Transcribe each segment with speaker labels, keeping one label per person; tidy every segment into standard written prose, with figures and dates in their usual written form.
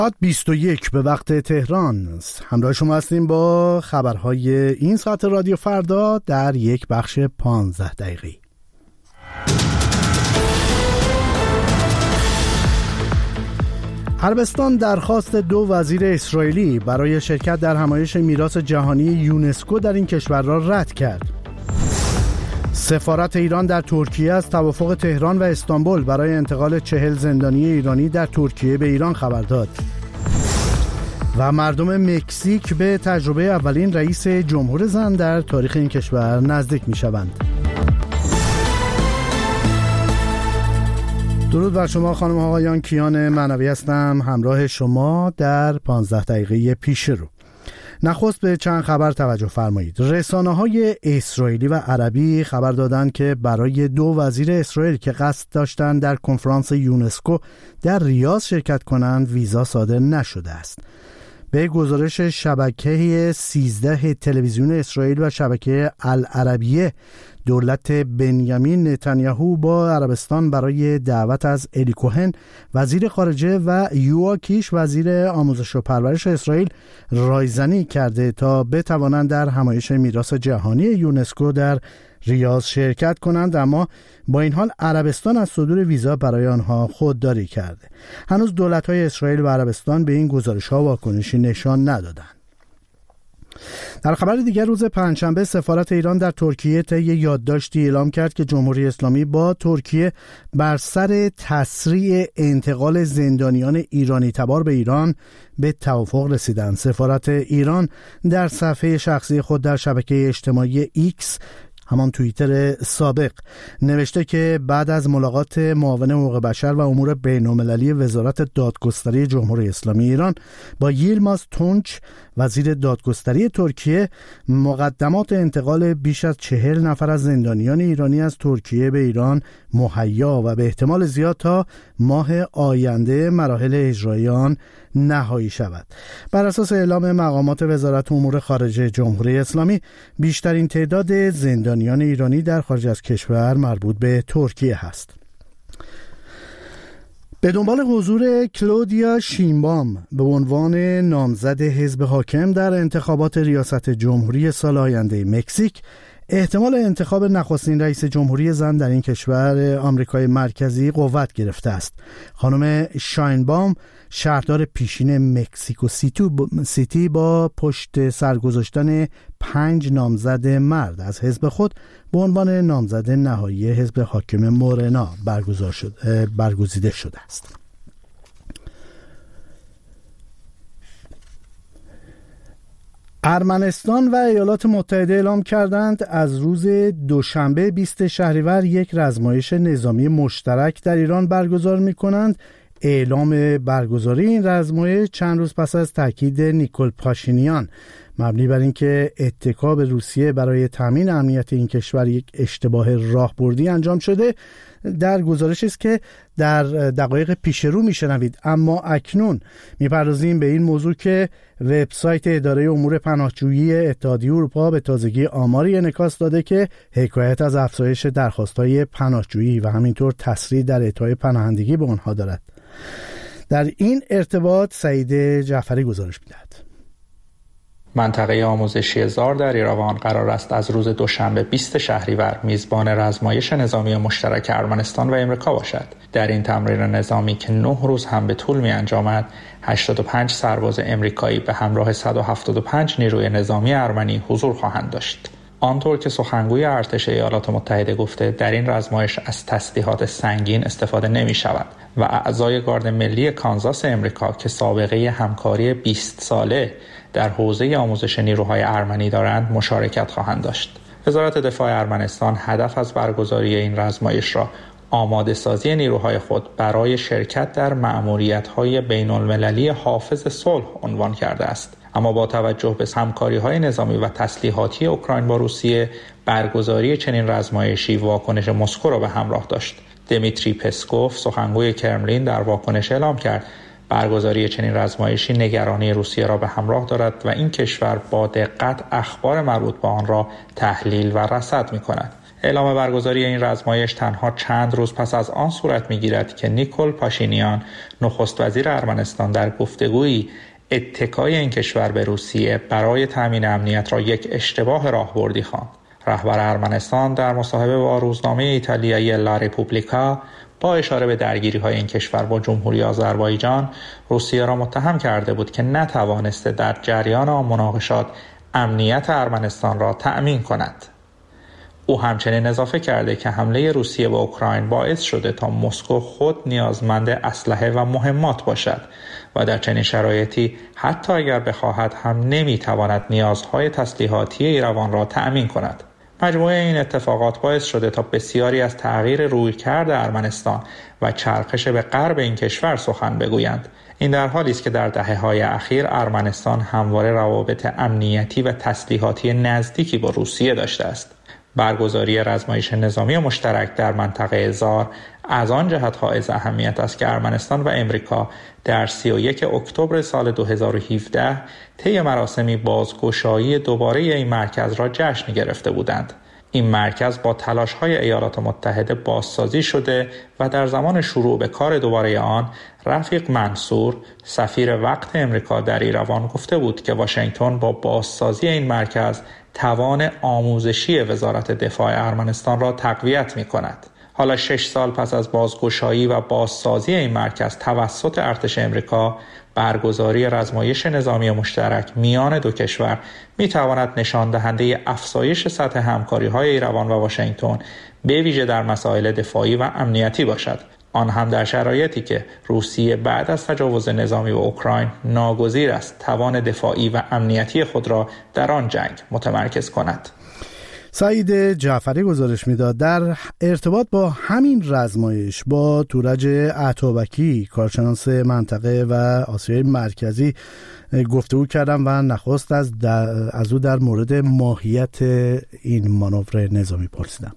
Speaker 1: 21 به وقت تهران همراه شما هستیم با خبرهای این ساعت رادیو فردا در یک بخش 15 دقیقه‌ای. عربستان درخواست 2 وزیر اسرائیلی برای شرکت در همایش میراث جهانی یونسکو در این کشور را رد کرد. سفارت ایران در ترکیه از توافق تهران و استانبول برای انتقال 40 زندانی ایرانی در ترکیه به ایران خبر داد. و مردم مکزیک به تجربه اولین رئیس جمهور زن در تاریخ این کشور نزدیک می شوند. درود بر شما خانم و آقایان، کیان معنوی هستم همراه شما در 15 دقیقه پیش رو. نخست به چند خبر توجه فرمایید. رسانه‌های اسرائیلی و عربی خبر دادند که برای 2 وزیر اسرائیل که قصد داشتند در کنفرانس یونسکو در ریاض شرکت کنند ویزا صادر نشده است. به گزارش شبکه 13 تلویزیون اسرائیل و شبکه العربیه، دولت بنیامین نتانیاهو با عربستان برای دعوت از الی کوهن وزیر خارجه و یوآ کیش وزیر آموزش و پرورش اسرائیل رایزنی کرده تا بتوانند در همایش میراث جهانی یونسکو در ریاض شرکت کنند، اما با این حال عربستان از صدور ویزا برای آنها خودداری کرده. هنوز دولت‌های اسرائیل و عربستان به این گزارش‌ها واکنشی نشان ندادند. در خبر دیگر، روز پنجشنبه سفارت ایران در ترکیه طی یادداشتی اعلام کرد که جمهوری اسلامی با ترکیه بر سر تسریع انتقال زندانیان ایرانی تبار به ایران به توافق رسیدند. سفارت ایران در صفحه شخصی خود در شبکه اجتماعی ایکس، همان توییتر سابق، نوشته که بعد از ملاقات معاون حقوق بشر و امور بین‌المللی وزارت دادگستری جمهوری اسلامی ایران با ییلماز تونچ وزیر دادگستری ترکیه، مقدمات انتقال بیش از 40 نفر از زندانیان ایرانی از ترکیه به ایران مهیا و به احتمال زیاد تا ماه آینده مراحل اجرایی آن نهایی شود. بر اساس اعلام مقامات وزارت امور خارجه جمهوری اسلامی، بیشترین تعداد زندانیان ایرانی در خارج از کشور مربوط به ترکیه هست. به دنبال حضور کلودیا شینبام به عنوان نامزد حزب حاکم در انتخابات ریاست جمهوری سال آینده مکزیک، احتمال انتخاب نخستین رئیس جمهوری زن در این کشور آمریکای مرکزی قوت گرفته است. خانم شاینبام شهردار پیشین مکزیکو سیتی با پشت سر گذاشتن 5 نامزد مرد از حزب خود به عنوان نامزد نهایی حزب حاکم مورنا برگزیده شده است. ارمنستان و ایالات متحده اعلام کردند از روز دوشنبه 20 شهریور یک رزمایش نظامی مشترک در ایران برگزار می‌کنند. اعلام برگزاری این رزمایش چند روز پس از تاکید نیکول پاشینیان مبنی بر اینکه اتکا به روسیه برای تامین امنیت این کشور یک اشتباه راهبردی انجام شده، در گزارشی است که در دقایق پیش رو میشنوید. اما اکنون میپردازیم به این موضوع که وبسایت اداره امور پناهجویی اتحادیه اروپا به تازگی آماری انعکاس داده که حکایت از افزایش درخواست‌های پناهجویی و همینطور تسریع در اعطای پناهندگی به آنها دارد. در این ارتباط سعید جعفری گزارش می‌دهد.
Speaker 2: منطقه آموزشی زار در ایراوان قرار است از روز دوشنبه 20 شهریور میزبان رزمایش نظامی مشترک ارمنستان و امریکا باشد. در این تمرین نظامی که 9 روز هم به طول می‌انجامد، 85 سرباز امریکایی به همراه 175 نیروی نظامی ارمنی حضور خواهند داشت. آنطور که سخنگوی ارتش ایالات متحده گفته، در این رزمایش از تسلیحات سنگین استفاده نمی شود و اعضای گارد ملی کانزاس امریکا که سابقه همکاری 20 ساله در حوزه آموزش نیروهای ارمنی دارند مشارکت خواهند داشت. وزارت دفاع ارمنستان هدف از برگزاری این رزمایش را آماده سازی نیروهای خود برای شرکت در مأموریت‌های بین‌المللی حافظ صلح عنوان کرده است. اما با توجه به همکاری‌های نظامی و تسلیحاتی اوکراین با روسیه، برگزاری چنین رزمایشی واکنش مسکو را به همراه داشت. دمیتری پسکوف، سخنگوی کرملین، در واکنش اعلام کرد برگزاری چنین رزمایشی نگرانی روسیه را به همراه دارد و این کشور با دقت اخبار مربوط به آن را تحلیل و رصد می‌کند. اعلام برگزاری این رزمایش تنها چند روز پس از آن صورت می‌گیرد که نیکول پاشینیان نخست وزیر ارمنستان در گفتگویی اتکای این کشور به روسیه برای تامین امنیت را یک اشتباه راهبردی خواند. رهبر ارمنستان در مصاحبه با روزنامه ایتالیایی لا رپوبلیکا با اشاره به درگیری‌های این کشور با جمهوری آذربایجان روسیه را متهم کرده بود که نتوانسته در جریان آن مناقشات امنیت ارمنستان را تأمین کند. او همچنین اضافه کرده که حمله روسیه به اوکراین باعث شده تا مسکو خود نیازمند اسلحه و مهمات باشد و در چنین شرایطی حتی اگر بخواهد هم نمیتواند نیازهای تسلیحاتی ایروان را تأمین کند. مجموعه این اتفاقات باعث شده تا بسیاری از تغییر رویکرد ارمنستان و چرخش به غرب این کشور سخن بگویند. این در حالی است که در دهه‌های اخیر ارمنستان همواره روابط امنیتی و تسلیحاتی نزدیکی با روسیه داشته است. برگزاری رزمایش نظامی مشترک در منطقه زار از آن جهت حائز اهمیت است که ارمنستان و امریکا در 31 اکتبر سال 2017 طی مراسمی بازگشایی دوباره این مرکز را جشن گرفته بودند. این مرکز با تلاش‌های ایالات متحده بازسازی شده و در زمان شروع به کار دوباره آن رفیق منصور سفیر وقت امریکا در ایروان گفته بود که واشنگتن با بازسازی این مرکز توان آموزشی وزارت دفاع ارمنستان را تقویت می‌کند. حالا 6 سال پس از بازگشایی و بازسازی این مرکز توسط ارتش امریکا، برگزاری رزمایش نظامی مشترک میان دو کشور می‌تواند نشان دهنده افزایش سطح همکاری‌های ایروان و واشنگتن به ویژه در مسائل دفاعی و امنیتی باشد. آن هم در شرایطی که روسیه بعد از تجاوز نظامی به اوکراین ناگزیر است توان دفاعی و امنیتی خود را در آن جنگ متمرکز کند.
Speaker 1: سعید جعفری گزارش میداد در ارتباط با همین رزمایش با تورج عطابکی کارشناس منطقه و آسیای مرکزی گفتگو کردم و نخست از او در مورد ماهیت این مانور نظامی پرسیدم.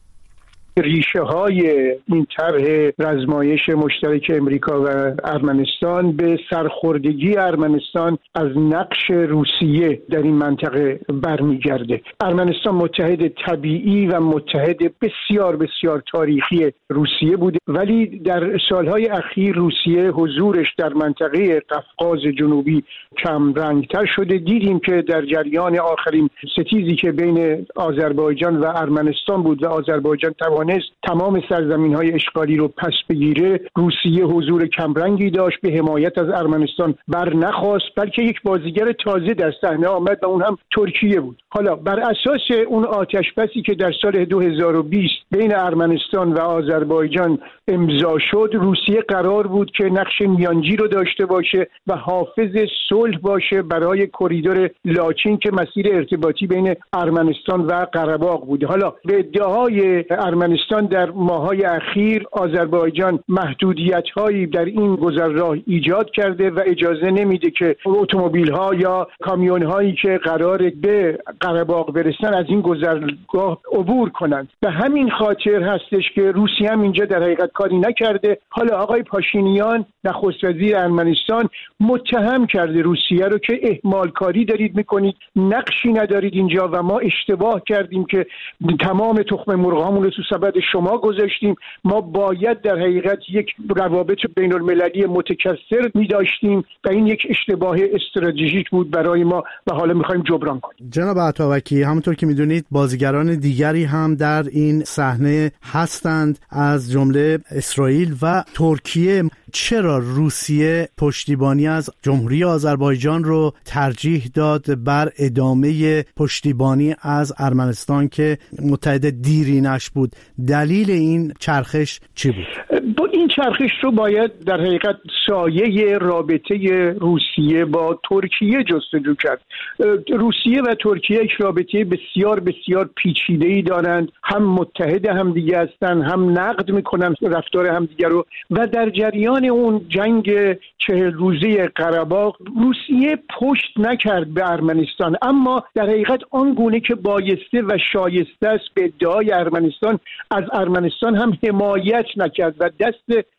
Speaker 3: ریشه های این طرح رزمایش مشترک امریکا و ارمنستان به سرخوردگی ارمنستان از نقش روسیه در این منطقه برمیگرده. ارمنستان متحد طبیعی و متحد بسیار بسیار تاریخی روسیه بوده، ولی در سالهای اخیر روسیه حضورش در منطقه قفقاز جنوبی کم رنگتر شده. دیدیم که در جریان آخرین ستیزی که بین آذربایجان و ارمنستان بود و آذربایجان تمام سرزمین‌های اشغالی رو پس بگیره، روسیه حضور کمرنگی داشت، به حمایت از ارمنستان بر نخواست، بلکه یک بازیگر تازه در صحنه آمد و اون هم ترکیه بود. حالا بر اساس اون آتشبسی که در سال 2020 بین ارمنستان و آذربایجان امضا شد، روسیه قرار بود که نقش میانجی رو داشته باشه و حافظ صلح باشه برای کریدور لاچین که مسیر ارتباطی بین ارمنستان و قره‌باغ بوده. حالا به ادعای ارمنستان در ماه‌های اخیر آذربایجان محدودیت‌هایی در این گذرراه ایجاد کرده و اجازه نمیده که اتومبیل‌ها یا کامیون‌هایی که قرار به قره‌باغ برسن از این گذرگاه عبور کنند. به همین خاطر هستش که روسیه هم اینجا در حقیقت کاری نکرده. حالا آقای پاشینیان نخست وزیر ارمنستان متهم کرده روسیه رو که اهمال کاری دارید میکنید، نقشی ندارید اینجا و ما اشتباه کردیم که تمام تخم مرغامون رو تو سبد شما گذاشتیم. ما باید در حقیقت یک روابط بین المللی متکثر می داشتیم و این یک اشتباه استراتژیک بود برای ما و حالا میخوایم جبران کنیم.
Speaker 1: جناب عطابکی، همونطور که میدونید بازیگران دیگری هم در این صحنه هستند از جمله اسرائیل و ترکیه. چرا روسیه پشتیبانی از جمهوری آذربایجان رو ترجیح داد بر ادامه پشتیبانی از ارمنستان که متحد دیرینش بود؟ دلیل این چرخش چی بود؟
Speaker 3: با این چرخش رو باید در حقیقت سایه رابطه روسیه با ترکیه جستجو کرد. روسیه و ترکیه یک رابطه بسیار بسیار پیچیده‌ای دارند، هم متحد همدیگه هستند، هم نقد میکنن رفتار همدیگه رو و در جریان اون جنگ 40 روزه قره‌باغ روسیه پشت نکرد به ارمنستان، اما در حقیقت آنگونه که بایسته و شایسته است به ادعای ارمنستان از ارمنستان هم حمایت نکرد و دست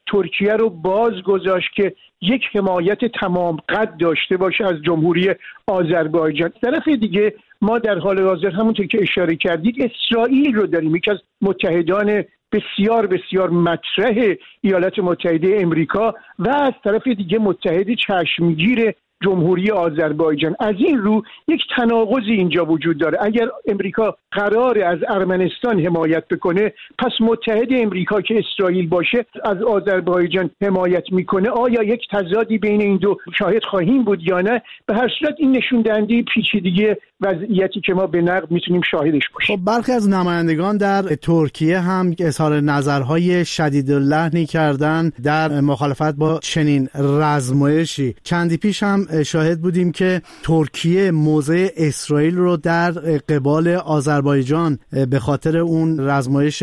Speaker 3: ترکیه رو باز گذاشت که یک حمایت تمام قد داشته باشه از جمهوری آذربایجان. طرف دیگه ما در حال حاضر همونطور که اشاره کردید اسرائیل رو داریم، یکی از متحدان بسیار بسیار مطرح ایالات متحده امریکا و از طرف دیگه متحد چشمگیر جمهوری آذربایجان. از این رو یک تناقضی اینجا وجود داره. اگر امریکا قراره از ارمنستان حمایت بکنه، پس متحد امریکا که اسرائیل باشه از آذربایجان حمایت میکنه. آیا یک تضادی بین این دو شاهد خواهیم بود یا نه؟ به هر صورت این نشون دهنده پیچیدگی وضعیتی که ما به نقد میتونیم شاهدش باشیم.
Speaker 1: خب برخی از نمایندگان در ترکیه هم اظهار نظرهای شدیداللحنی کردن در مخالفت با چنین رزمایشی. چندی پیش هم شاهد بودیم که ترکیه موضع اسرائیل رو در قبال آذربایجان به خاطر اون رزمایش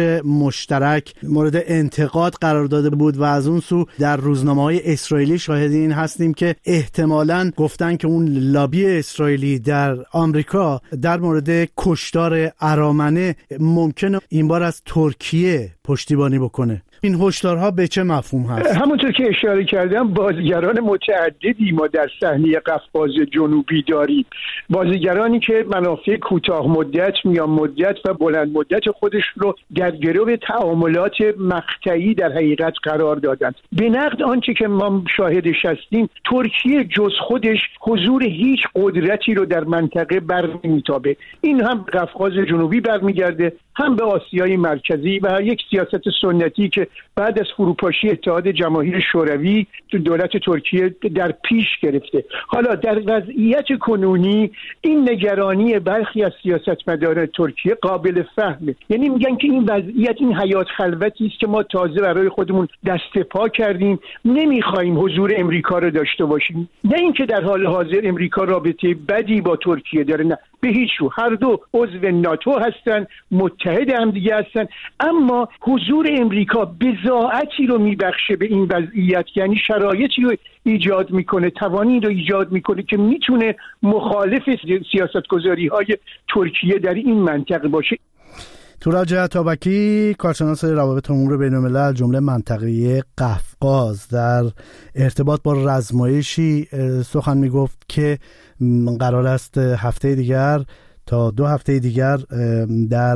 Speaker 1: مشترک مورد انتقاد قرار داده بود و از اون سو در روزنامه‌های اسرائیلی شاهد این هستیم که احتمالاً گفتن که اون لابی اسرائیلی در آمریکا در مورد کشتار ارامنه ممکنه این بار از ترکیه پشتیبانی بکنه. این هشدارها به چه مفهوم هست؟
Speaker 3: همونطور که اشاره کردم بازیگران متعددی ما در صحنه قفقاز جنوبی داریم. بازیگرانی که منافع کوتاه مدت، میان مدت و بلند مدت خودش رو در گرو تعاملات مقطعی در حقیقت قرار دادند. به نقد آنچه که ما شاهدش هستیم، ترکیه جز خودش حضور هیچ قدرتی رو در منطقه برنمیتابه. این هم قفقاز جنوبی برمیگرده، هم به آسیای مرکزی و یک سیاست سنتی که بعد از فروپاشی اتحاد جماهیر شوروی دولت ترکیه در پیش گرفته. حالا در وضعیت کنونی این نگرانی برخی از سیاستمداران ترکیه قابل فهمه. یعنی میگن که این وضعیت، این حیات خلوتی است که ما تازه برای خودمون دست پا کردیم، نمیخوایم حضور امریکا رو داشته باشیم. نه اینکه در حال حاضر امریکا رابطه بدی با ترکیه داره، نه، به هیچ رو. هر دو عضو ناتو هستن، متحد هم دیگه هستن، اما حضور امریکا بضاعتی رو میبخشه به این وضعیت، یعنی شرایطی رو ایجاد میکنه، توانی رو ایجاد میکنه که میتونه مخالف سیاستگذاری های ترکیه در این منطقه باشه.
Speaker 1: تورج عطابکی، کارشناس روابط امور بین‌الملل جمله منطقه قفقاز، در ارتباط با رزمایشی سخن میگفت که قرار است هفته دیگر تا 2 هفته دیگر در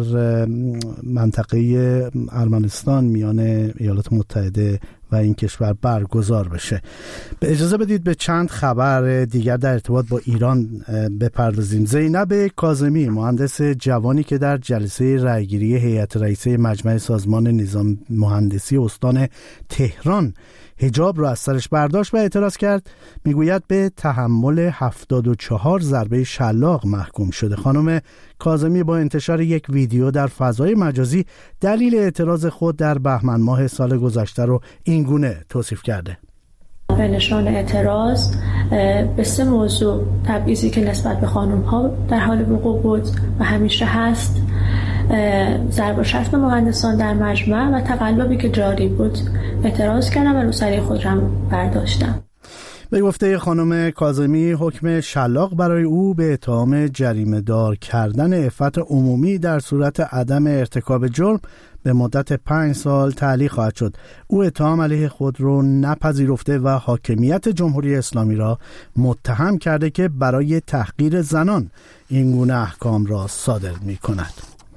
Speaker 1: منطقه ارمنستان میان ایالات متحده و این کشور برگزار بشه. به اجازه بدید به چند خبر دیگر در ارتباط با ایران بپردازیم. زینب کاظمی، مهندس جوانی که در جلسه رأیگیری هیئت رئیسه مجمع سازمان نظام مهندسی استان تهران حجاب را از سرش برداشت و اعتراض کرد، میگوید به تحمل 74 ضربه شلاق محکوم شده. خانم کاظمی با انتشار یک ویدیو در فضای مجازی دلیل اعتراض خود در بهمن ماه سال گذشته رو اینگونه توصیف کرده.
Speaker 4: به نشان اعتراض به 3 موضوع: تبعیضی که نسبت به خانم‌ها در حال وقوع بود و همیشه هست، ضرب و شتم مهندسان در مجمع و تقلبی که جاری بود اعتراض کردم و روسری خود را برداشتم.
Speaker 1: به گفته خانم کاظمی، حکم شلاق برای او به اتهام جریمه دار کردن عفت عمومی در صورت عدم ارتکاب جرم به مدت 5 سال تعلیق خواهد شد. او اتهام علیه خود را نپذیرفته و حاکمیت جمهوری اسلامی را متهم کرده که برای تحقیر زنان این گونه احکام را صادر می کند.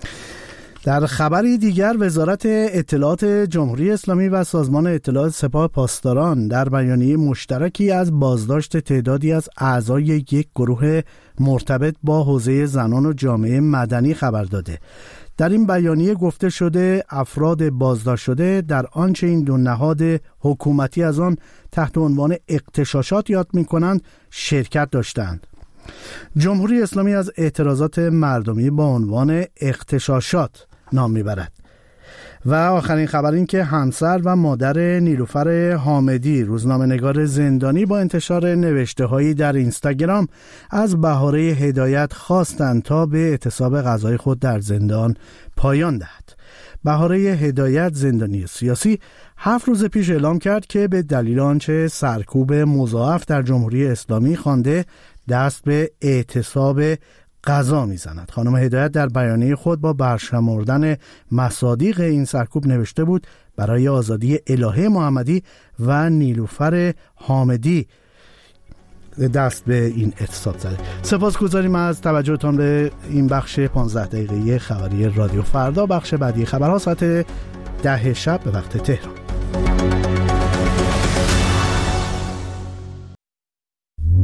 Speaker 1: در خبری دیگر، وزارت اطلاعات جمهوری اسلامی و سازمان اطلاعات سپاه پاسداران در بیانیه مشترکی از بازداشت تعدادی از اعضای یک گروه مرتبط با حوزه زنان و جامعه مدنی خبر داده. در این بیانیه گفته شده افراد بازداشت شده در آنچه این 2 نهاد حکومتی از آن تحت عنوان اغتشاشات یاد می‌کنند شرکت داشتند. جمهوری اسلامی از اعتراضات مردمی با عنوان اغتشاشات نام میبرد. و آخرین خبر این که همسر و مادر نیلوفر حامدی، روزنامه‌نگار زندانی، با انتشار نوشته‌هایی در اینستاگرام از بهاره هدایت خواستند تا به اعتصاب غذای خود در زندان پایان دهد. بهاره هدایت، زندانی سیاسی، 7 روز پیش اعلام کرد که به دلیل آنچه سرکوب مضاعف در جمهوری اسلامی خوانده دست به اعتصاب غذا میزند. خانم هدایت در بیانیه خود با برشمردن مصادیق این سرکوب نوشته بود برای آزادی الهه محمدی و نیلوفر حامدی دست به این اعتصاب زده. سپاسگزاریم از توجهتان به این بخش 15 دقیقه‌ای خبری رادیو فردا. بخش بعدی خبرها ساعت 10 شب به وقت تهران.